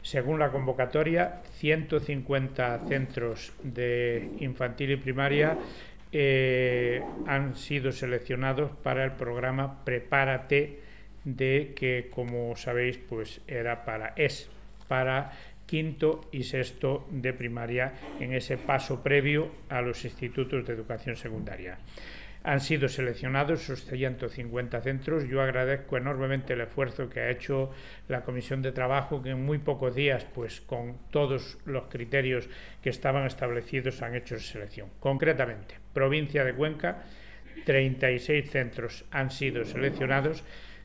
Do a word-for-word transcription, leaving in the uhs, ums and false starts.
Según la convocatoria, ciento cincuenta centros de infantil y primaria eh, han sido seleccionados para el programa Prepárate, de que, como sabéis, pues era para es para quinto y sexto de primaria, en ese paso previo a los institutos de educación secundaria. Han sido seleccionados esos ciento cincuenta centros. Yo agradezco enormemente el esfuerzo que ha hecho la Comisión de Trabajo, que en muy pocos días, pues con todos los criterios que estaban establecidos, han hecho esa selección. Concretamente, provincia de Cuenca, treinta y seis centros han sido seleccionados,